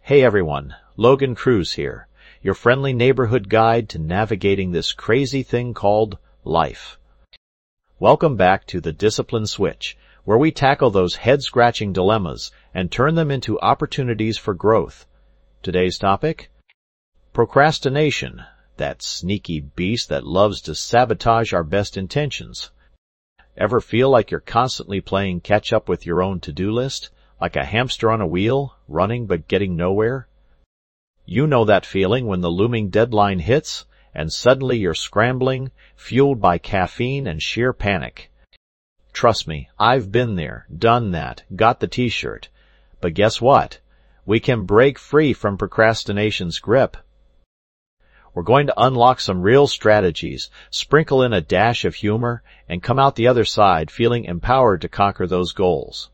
Hey everyone, Logan Cruz here, your friendly neighborhood guide to navigating this crazy thing called life. Welcome back to the Discipline Switch, where we tackle those head-scratching dilemmas and turn them into opportunities for growth. Today's topic? Procrastination, that sneaky beast that loves to sabotage our best intentions. Ever feel like you're constantly playing catch-up with your own to-do list? Like a hamster on a wheel, running but getting nowhere? You know that feeling when the looming deadline hits, and suddenly you're scrambling, fueled by caffeine and sheer panic. Trust me, I've been there, done that, got the t-shirt. But guess what? We can break free from procrastination's grip. We're going to unlock some real strategies, sprinkle in a dash of humor, and come out the other side feeling empowered to conquer those goals.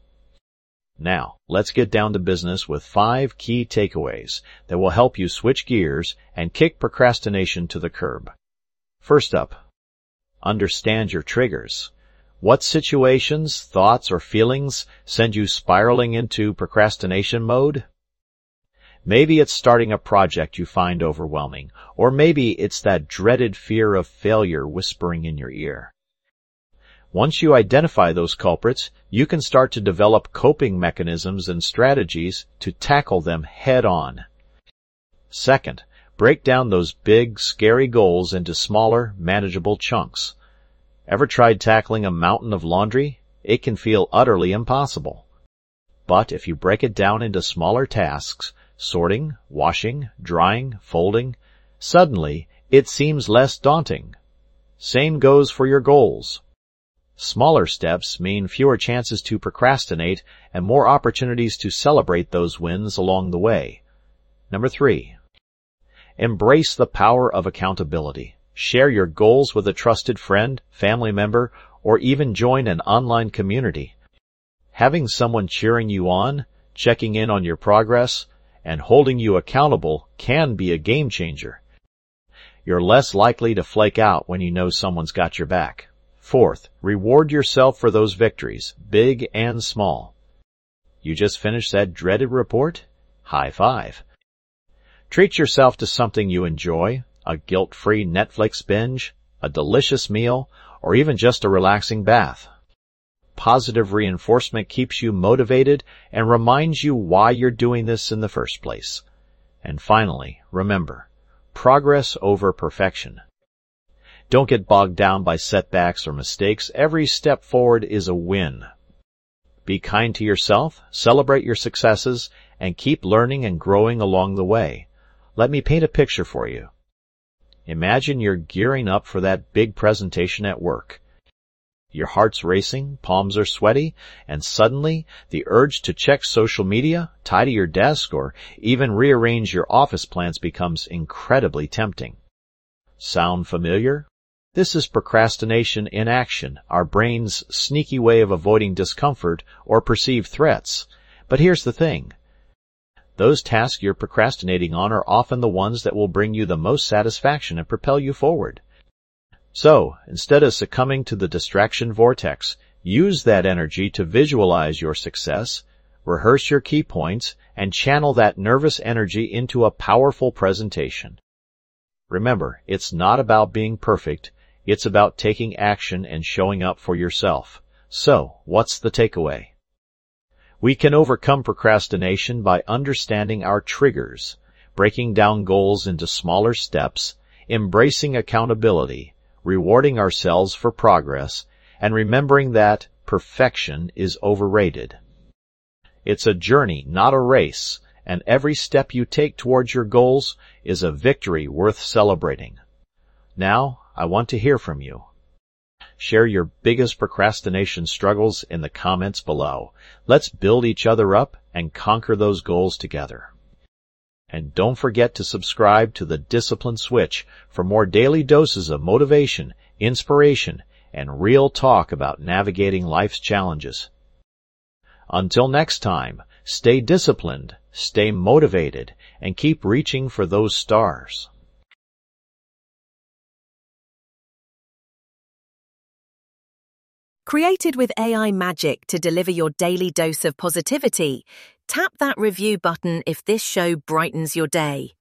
Now, let's get down to business with 5 key takeaways that will help you switch gears and kick procrastination to the curb. First up, understand your triggers. What situations, thoughts, or feelings send you spiraling into procrastination mode? Maybe it's starting a project you find overwhelming, or maybe it's that dreaded fear of failure whispering in your ear. Once you identify those culprits, you can start to develop coping mechanisms and strategies to tackle them head-on. Second, break down those big, scary goals into smaller, manageable chunks. Ever tried tackling a mountain of laundry? It can feel utterly impossible. But if you break it down into smaller tasks, sorting, washing, drying, folding, suddenly it seems less daunting. Same goes for your goals. Smaller steps mean fewer chances to procrastinate and more opportunities to celebrate those wins along the way. Number 3. Embrace the power of accountability. Share your goals with a trusted friend, family member, or even join an online community. Having someone cheering you on, checking in on your progress, and holding you accountable can be a game changer. You're less likely to flake out when you know someone's got your back. Fourth, reward yourself for those victories, big and small. You just finished that dreaded report? High five. Treat yourself to something you enjoy, a guilt-free Netflix binge, a delicious meal, or even just a relaxing bath. Positive reinforcement keeps you motivated and reminds you why you're doing this in the first place. And finally, remember, progress over perfection. Don't get bogged down by setbacks or mistakes. Every step forward is a win. Be kind to yourself, celebrate your successes, and keep learning and growing along the way. Let me paint a picture for you. Imagine you're gearing up for that big presentation at work. Your heart's racing, palms are sweaty, and suddenly the urge to check social media, tidy your desk, or even rearrange your office plans becomes incredibly tempting. Sound familiar? This is procrastination in action, our brain's sneaky way of avoiding discomfort or perceived threats. But here's the thing. Those tasks you're procrastinating on are often the ones that will bring you the most satisfaction and propel you forward. So, instead of succumbing to the distraction vortex, use that energy to visualize your success, rehearse your key points, and channel that nervous energy into a powerful presentation. Remember, it's not about being perfect. It's about taking action and showing up for yourself. So, what's the takeaway? We can overcome procrastination by understanding our triggers, breaking down goals into smaller steps, embracing accountability, rewarding ourselves for progress, and remembering that perfection is overrated. It's a journey, not a race, and every step you take towards your goals is a victory worth celebrating. Now, I want to hear from you. Share your biggest procrastination struggles in the comments below. Let's build each other up and conquer those goals together. And don't forget to subscribe to the Discipline Switch for more daily doses of motivation, inspiration, and real talk about navigating life's challenges. Until next time, stay disciplined, stay motivated, and keep reaching for those stars. Created with AI magic to deliver your daily dose of positivity, Tap that review button if this show brightens your day.